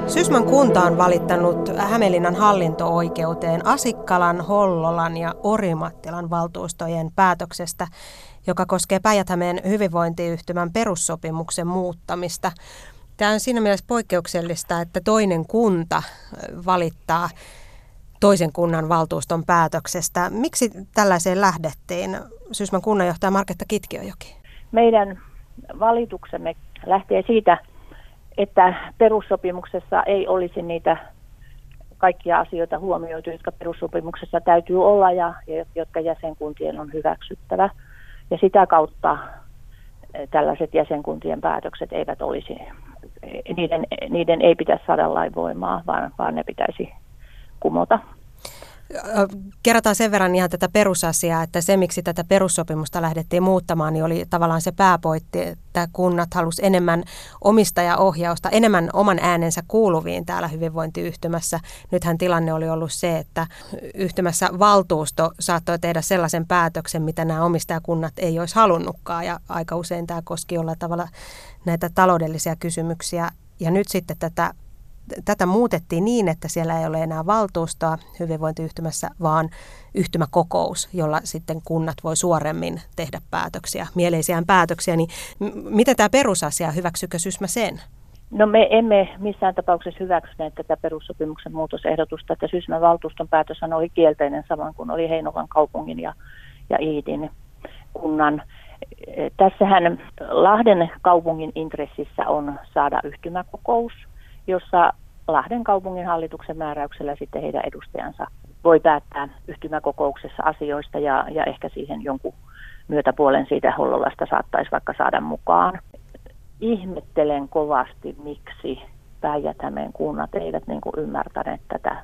Sysmän kunta on valittanut Hämeenlinnan hallinto-oikeuteen Asikkalan, Hollolan ja Orimattilan valtuustojen päätöksestä, joka koskee Päijät-Hämeen hyvinvointiyhtymän perussopimuksen muuttamista. Tämä on siinä mielessä poikkeuksellista, että toinen kunta valittaa toisen kunnan valtuuston päätöksestä. Miksi tällaiseen lähdettiin? Sysmän kunnanjohtaja Marketta Kitkiöjoki. Meidän valituksemme lähtee siitä, että perussopimuksessa ei olisi niitä kaikkia asioita huomioitu, jotka perussopimuksessa täytyy olla ja jotka jäsenkuntien on hyväksyttävä. Ja sitä kautta tällaiset jäsenkuntien päätökset eivät olisi, niiden ei pitäisi saada lainvoimaa, vaan ne pitäisi kumota. Kerrotaan sen verran ihan tätä perusasiaa, että se miksi tätä perussopimusta lähdettiin muuttamaan, niin oli tavallaan se pääpointti, että kunnat halusi enemmän omistajaohjausta, enemmän oman äänensä kuuluviin täällä hyvinvointiyhtymässä. Nythän tilanne oli ollut se, että yhtymässä valtuusto saattoi tehdä sellaisen päätöksen, mitä nämä omistajakunnat ei olisi halunnutkaan, ja aika usein tämä koski jollain tavalla näitä taloudellisia kysymyksiä, ja nyt sitten tätä muutettiin niin, että siellä ei ole enää valtuustoa hyvinvointiyhtymässä, vaan yhtymäkokous, jolla sitten kunnat voi suoremmin tehdä päätöksiä, mieleisiään päätöksiä. Niin miten tämä perusasia, hyväksykö Sysmä sen? No me emme missään tapauksessa hyväksyneet tätä perussopimuksen muutosehdotusta, että Sysmän valtuuston päätöshän oli kielteinen saman kuin oli Heinolan kaupungin ja Iitin kunnan. Tässähän Lahden kaupungin intressissä on saada yhtymäkokous, jossa Lahden kaupungin hallituksen määräyksellä sitten heidän edustajansa voi päättää yhtymäkokouksessa asioista ja ehkä siihen jonkun myötäpuolen siitä Hollolasta saattaisi vaikka saada mukaan. Ihmettelen kovasti, miksi Päijät-Hämeen kunnat eivät ymmärtäneet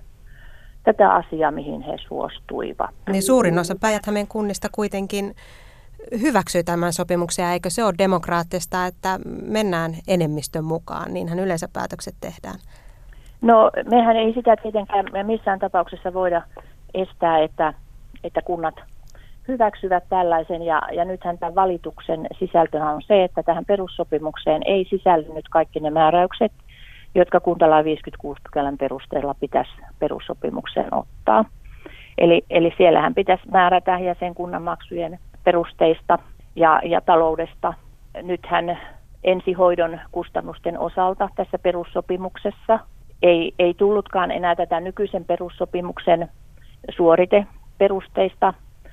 tätä asiaa, mihin he suostuivat. Niin suurin osa Päijät-Hämeen kunnista kuitenkin hyväksyy tämän sopimuksen, eikö se ole demokraattista, että mennään enemmistön mukaan, niinhän yleensä päätökset tehdään? No mehän ei sitä tietenkään missään tapauksessa voida estää, että kunnat hyväksyvät tällaisen ja nythän tämän valituksen sisältöhän on se, että tähän perussopimukseen ei sisällynyt kaikki ne määräykset, jotka kuntalain 56 pykälän perusteella pitäisi perussopimukseen ottaa. Eli siellähän pitäisi määrätä jäsenkunnan maksujen perusteista ja taloudesta. Nythän ensihoidon kustannusten osalta tässä perussopimuksessa ei tullutkaan enää tätä nykyisen perussopimuksen suoriteperusteista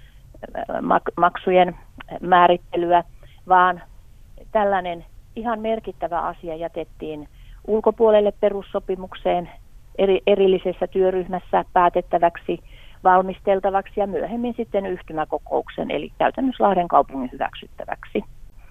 maksujen määrittelyä, vaan tällainen ihan merkittävä asia jätettiin ulkopuolelle perussopimukseen erillisessä työryhmässä päätettäväksi, valmisteltavaksi ja myöhemmin sitten yhtymäkokouksen, eli käytännössä Lahden kaupungin hyväksyttäväksi.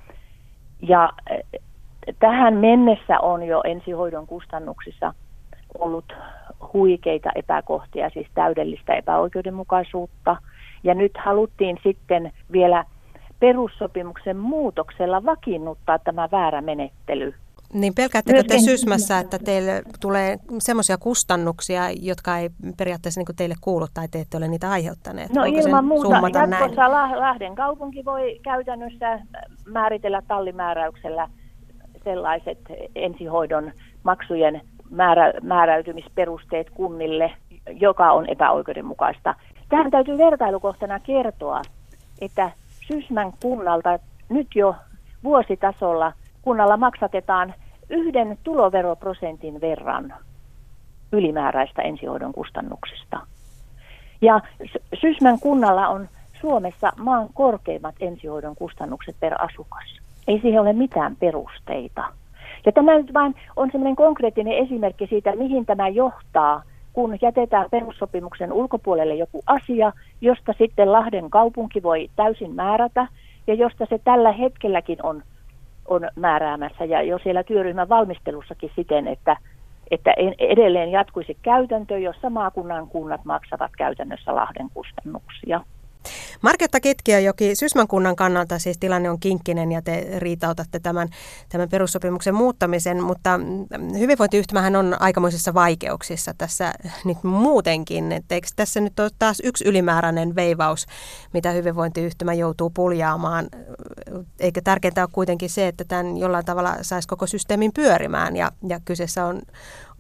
Ja tähän mennessä on jo ensihoidon kustannuksissa ollut huikeita epäkohtia, siis täydellistä epäoikeudenmukaisuutta. Ja nyt haluttiin sitten vielä perussopimuksen muutoksella vakiinnuttaa tämä väärä menettely. Niin pelkäättekö te Sysmässä, että teille tulee semmoisia kustannuksia, jotka ei periaatteessa teille kuulu tai te ette ole niitä aiheuttaneet? No voiko ilman muuta. Jatkossa näin? Lahden kaupunki voi käytännössä määritellä tallimääräyksellä sellaiset ensihoidon maksujen määräytymisperusteet kunnille, joka on epäoikeudenmukaista. Tähän täytyy vertailukohtana kertoa, että Sysmän kunnalta nyt jo vuositasolla kunnalla maksatetaan 1 tuloveroprosentin verran ylimääräistä ensihoidon kustannuksista. Ja Sysmän kunnalla on Suomessa maan korkeimmat ensihoidon kustannukset per asukas. Ei siihen ole mitään perusteita. Ja tämä nyt vain on sellainen konkreettinen esimerkki siitä, mihin tämä johtaa, kun jätetään perussopimuksen ulkopuolelle joku asia, josta sitten Lahden kaupunki voi täysin määrätä ja josta se tällä hetkelläkin on määräämässä ja jo siellä työryhmän valmistelussakin siten, että edelleen jatkuisi käytäntö, jossa maakunnan kunnat maksavat käytännössä Lahden kustannuksia. Marketta Kitkiöjoki, Sysmän kunnan kannalta siis tilanne on kinkkinen ja te riitautatte tämän perussopimuksen muuttamisen, mutta hyvinvointiyhtymähän on aikamoisissa vaikeuksissa tässä nyt muutenkin. Eikö tässä nyt ole taas yksi ylimääräinen veivaus, mitä hyvinvointiyhtymä joutuu puljaamaan? Eikö tärkeintä ole kuitenkin se, että tämän jollain tavalla saisi koko systeemin pyörimään ja kyseessä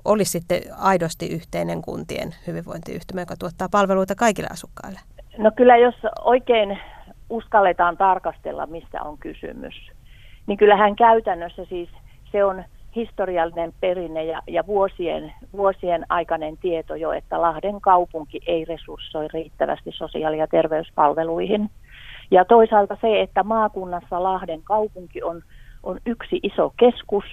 olisi sitten aidosti yhteinen kuntien hyvinvointiyhtymä, joka tuottaa palveluita kaikille asukkaille? No kyllä, jos oikein uskalletaan tarkastella, mistä on kysymys, niin kyllähän käytännössä siis se on historiallinen perinne ja vuosien aikainen tieto jo, että Lahden kaupunki ei resurssoi riittävästi sosiaali- ja terveyspalveluihin. Ja toisaalta se, että maakunnassa Lahden kaupunki on yksi iso keskus,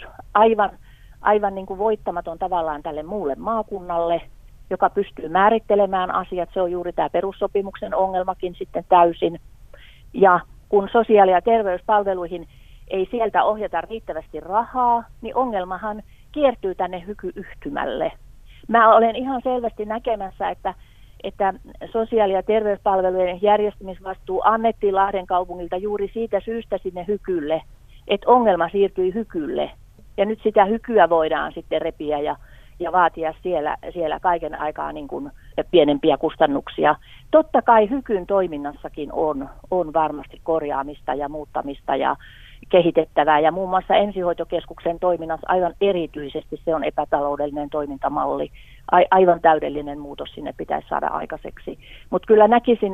aivan niin kuin voittamaton tavallaan tälle muulle maakunnalle, joka pystyy määrittelemään asiat. Se on juuri tämä perussopimuksen ongelmakin sitten täysin. Ja kun sosiaali- ja terveyspalveluihin ei sieltä ohjata riittävästi rahaa, niin ongelmahan kiertyy tänne hykyyhtymälle. Mä olen ihan selvästi näkemässä, että sosiaali- ja terveyspalvelujen järjestämisvastuu annettiin Lahden kaupungilta juuri siitä syystä sinne hykylle, että ongelma siirtyi hykylle. Ja nyt sitä hykyä voidaan sitten repiä ja vaatia siellä kaiken aikaa niin kuin pienempiä kustannuksia. Totta kai hykyn toiminnassakin on varmasti korjaamista ja muuttamista ja kehitettävää. Ja muun muassa ensihoitokeskuksen toiminnassa aivan erityisesti se on epätaloudellinen toimintamalli. Aivan täydellinen muutos sinne pitäisi saada aikaiseksi. Mutta kyllä näkisin,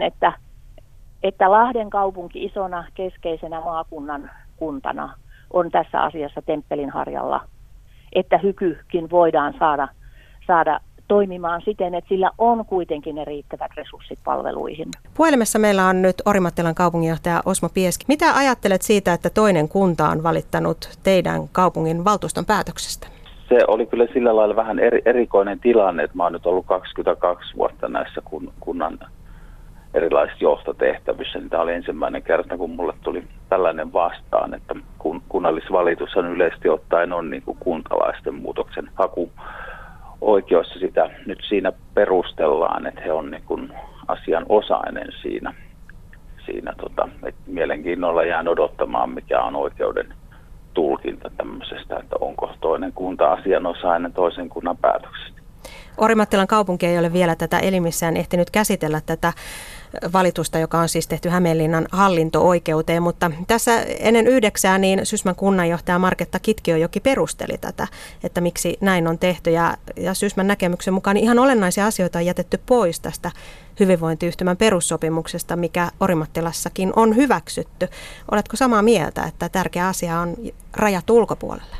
että Lahden kaupunki isona keskeisenä maakunnan kuntana on tässä asiassa temppelin harjalla, että hykykin voidaan saada toimimaan siten, että sillä on kuitenkin ne riittävät resurssit palveluihin. Puhelimessa meillä on nyt Orimattilan kaupunginjohtaja Osmo Pieski. Mitä ajattelet siitä, että toinen kunta on valittanut teidän kaupungin valtuuston päätöksestä? Se oli kyllä sillä lailla vähän erikoinen tilanne, että mä oon nyt ollut 22 vuotta näissä kunnan erilaisissa johtotehtävissä. Tämä oli ensimmäinen kerta, kun mulle tuli tällainen vastaan, että kunnallisvalitushan yleisesti ottaen on niin kuin kuntalaisten muutoksen hakuoikeus. Sitä nyt siinä perustellaan, että he on niin kuin asianosainen siinä että mielenkiinnolla jään odottamaan, mikä on oikeuden tulkinta tämmöisestä, että onko toinen kunta asianosainen toisen kunnan päätöksestä. Orimattilan kaupunki ei ole vielä tätä elimissään ehtinyt käsitellä tätä valitusta, joka on siis tehty Hämeenlinnan hallinto-oikeuteen, mutta tässä ennen 9 niin Sysmän kunnanjohtaja Marketta Kitkiöjoki perusteli tätä, että miksi näin on tehty ja Sysmän näkemyksen mukaan ihan olennaisia asioita on jätetty pois tästä hyvinvointiyhtymän perussopimuksesta, mikä Orimattilassakin on hyväksytty. Oletko samaa mieltä, että tärkeä asia on rajattu ulkopuolelle?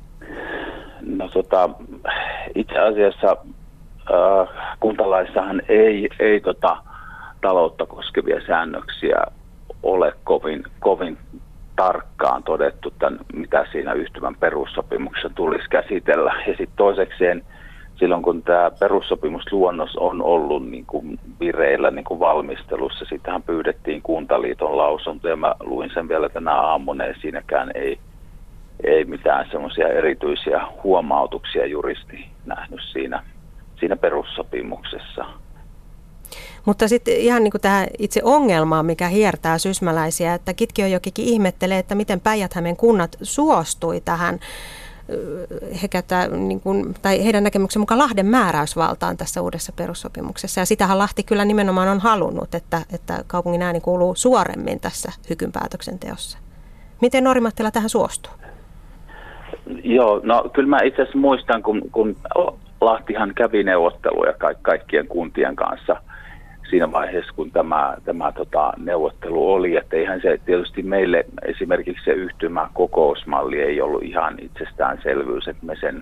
No itse asiassa kuntalaissahan ei taloutta koskevia säännöksiä ole kovin tarkkaan todettu, mitä siinä yhtymän perussopimuksessa tulisi käsitellä. Ja sitten toisekseen silloin, kun tämä perussopimusluonnos on ollut niin kuin vireillä niin kuin valmistelussa, sitähän pyydettiin Kuntaliiton lausunto ja mä luin sen vielä tänä aamuna ja siinäkään ei mitään semmoisia erityisiä huomautuksia juristi nähnyt siinä perussopimuksessa. Mutta sitten ihan niin kuin tähän itse ongelmaan, mikä hiertää sysmäläisiä, että Kitkiöjokikin ihmettelee, että miten Päijät-Hämeen kunnat suostui tähän, tai heidän näkemyksen mukaan Lahden määräysvaltaan tässä uudessa perussopimuksessa. Ja sitähän Lahti kyllä nimenomaan on halunnut, että kaupungin ääni kuuluu suoremmin tässä hykyn päätöksenteossa. Miten Orimattila tähän suostuu? Joo, no kyllä mä itse asiassa muistan, kun Lahtihan kävi neuvotteluja kaikkien kuntien kanssa siinä vaiheessa, kun tämä neuvottelu oli, että eihän se tietysti meille esimerkiksi se yhtymäkokousmalli ei ollut ihan itsestäänselvyys, että me sen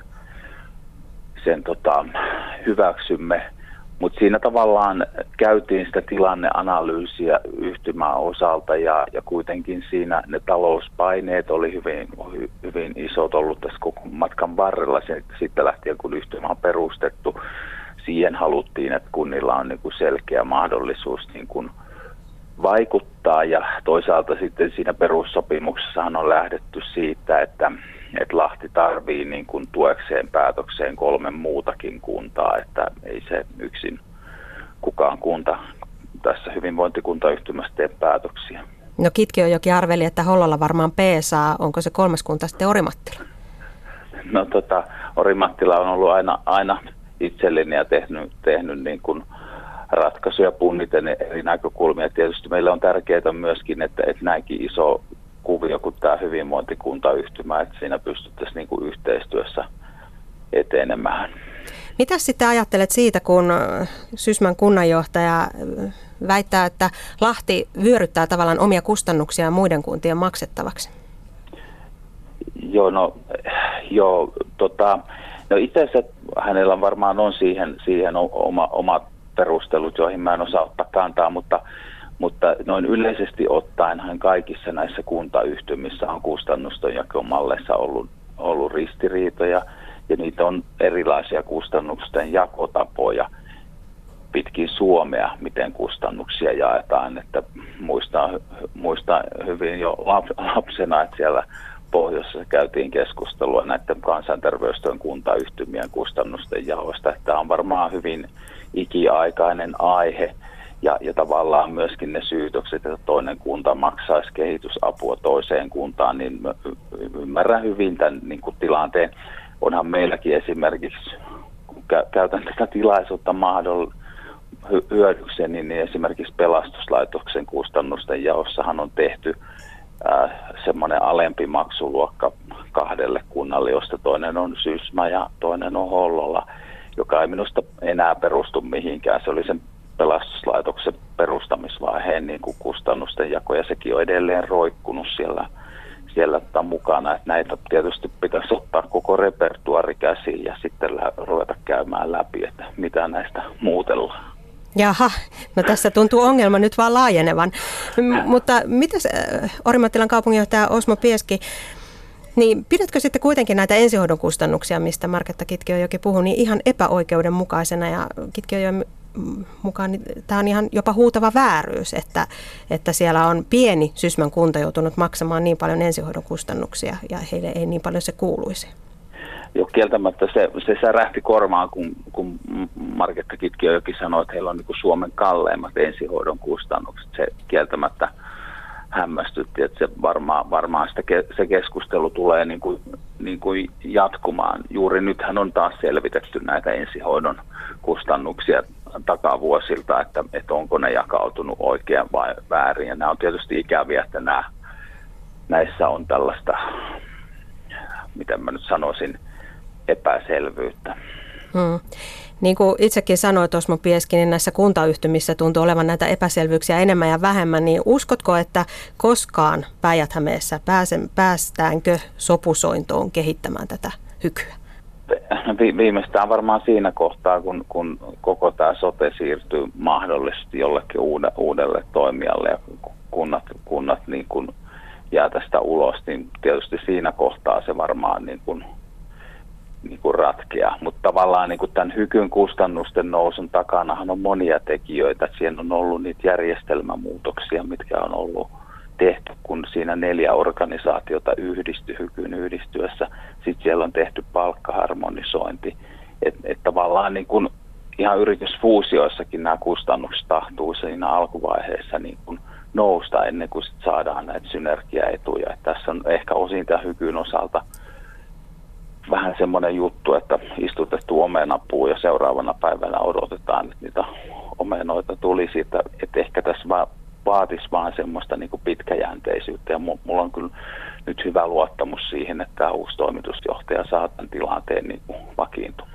hyväksymme, mutta siinä tavallaan käytiin sitä tilanneanalyysiä yhtymän osalta ja kuitenkin siinä ne talouspaineet oli hyvin isot ollut tässä koko matkan varrella sitten lähtien, kun yhtymä on perustettu. Siihen haluttiin, että kunnilla on niin kuin selkeä mahdollisuus niin kuin vaikuttaa ja toisaalta sitten siinä perussopimuksessahan on lähdetty siitä, että Lahti tarvii niin kuin tuekseen päätökseen 3 muutakin kuntaa, että ei se yksin kukaan kunta tässä hyvinvointikuntayhtymässä tee päätöksiä. No Kitkiöjoki arveli, että Hollolla varmaan peesaa. Onko se 3. kunta sitten Orimattila? No Orimattila on ollut aina itselleni ja tehnyt niin kuin ratkaisuja punniten eri näkökulmia. Tietysti meillä on tärkeää myöskin, että näinkin iso kuvio kuin tämä hyvinvointikuntayhtymä, että siinä pystyttäisiin niin kuin yhteistyössä etenemään. Mitä sitten ajattelet siitä, kun Sysmän kunnanjohtaja väittää, että Lahti vyöryttää tavallaan omia kustannuksia muiden kuntien maksettavaksi? No itse asiassa hänellä varmaan on siihen omat perustelut, joihin mä en osaa ottaa kantaa, mutta noin yleisesti ottaenhan kaikissa näissä kuntayhtymissä on kustannustenjakomalleissa ollut ristiriitoja, ja niitä on erilaisia kustannusten jakotapoja pitkin Suomea, miten kustannuksia jaetaan. Että muistan hyvin jo lapsena, että siellä pohjoisessa käytiin keskustelua näiden kansanterveystyön kuntayhtymien kustannusten jaosta. Tämä on varmaan hyvin ikiaikainen aihe. Ja tavallaan myöskin ne syytökset, että toinen kunta maksaisi kehitysapua toiseen kuntaan, niin ymmärrän hyvin tämän niin kuin tilanteen. Onhan meilläkin esimerkiksi, kun käytän tätä tilaisuutta hyödykseni, niin esimerkiksi pelastuslaitoksen kustannusten jaossahan on tehty semmoinen alempi maksuluokka 2 kunnalle, josta toinen on Sysmä ja toinen on Hollola, joka ei minusta enää perustu mihinkään. Se oli sen pelastuslaitoksen perustamisvaiheen niin kuin kustannusten jako, ja sekin on edelleen roikkunut siellä mukana. Että näitä tietysti pitäisi ottaa koko repertuaari käsiin ja sitten ruveta käymään läpi, että mitä näistä muutellaan. Jaha, no tässä tuntuu ongelma nyt vaan laajenevan. Mutta mitäs Orimattilan kaupunginjohtaja Osmo Pieski, niin pidätkö sitten kuitenkin näitä ensihoidon kustannuksia, mistä Marketta Kitkiöjoki puhui, niin ihan epäoikeudenmukaisena, ja Kitkiöjoen mukaan niin tämä on ihan jopa huutava vääryys, että siellä on pieni Sysmän kunta joutunut maksamaan niin paljon ensihoidon kustannuksia ja heille ei niin paljon se kuuluisi? Joo, kieltämättä se särähti korvaan, kun Marketta Kitkiöjoki sanoi, että heillä on niin kuin Suomen kalleimmat ensihoidon kustannukset. Se kieltämättä hämmästytti, että se varmaan se keskustelu tulee niin kuin jatkumaan. Juuri nythän on taas selvitetty näitä ensihoidon kustannuksia takavuosilta, että onko ne jakautunut oikein vai väärin. Ja nämä on tietysti ikäviä, että näissä on tällaista, miten mä nyt sanoisin, epäselvyyttä. Niin kuin itsekin sanoit, Osmo Pieski, niin näissä kuntayhtymissä tuntuu olevan näitä epäselvyyksiä enemmän ja vähemmän, niin uskotko, että koskaan Päijät-Hämeessä päästäänkö sopusointoon kehittämään tätä hykyä? Viimeistään varmaan siinä kohtaa, kun koko tämä sote siirtyy mahdollisesti jollekin uudelle toimijalle ja kunnat niin kuin jää tästä ulos, niin tietysti siinä kohtaa se varmaan niin kuin ratkeaa. Mutta tavallaan niin kuin tämän hykyn kustannusten nousun takanahan on monia tekijöitä. Siinä on ollut niitä järjestelmämuutoksia, mitkä on ollut tehty, kun siinä 4 organisaatiota yhdistyi hykyn yhdistyessä. Sitten siellä on tehty palkkaharmonisointi. Et tavallaan niin kuin ihan yritysfuusioissakin nämä kustannukset tahtuu siinä alkuvaiheessa niin kuin nousta ennen kuin sit saadaan näitä synergiaetuja. Et tässä on ehkä osin tämän hykyn osalta vähän semmoinen juttu, että istutettu omenapuu ja seuraavana päivänä odotetaan, että niitä omenoita tulisi, että ehkä tässä vaatisi vaan semmoista niin kuin pitkäjänteisyyttä, ja mulla on kyllä nyt hyvä luottamus siihen, että tämä uusi toimitusjohtaja saa tämän tilanteen niin kuin vakiintumaan.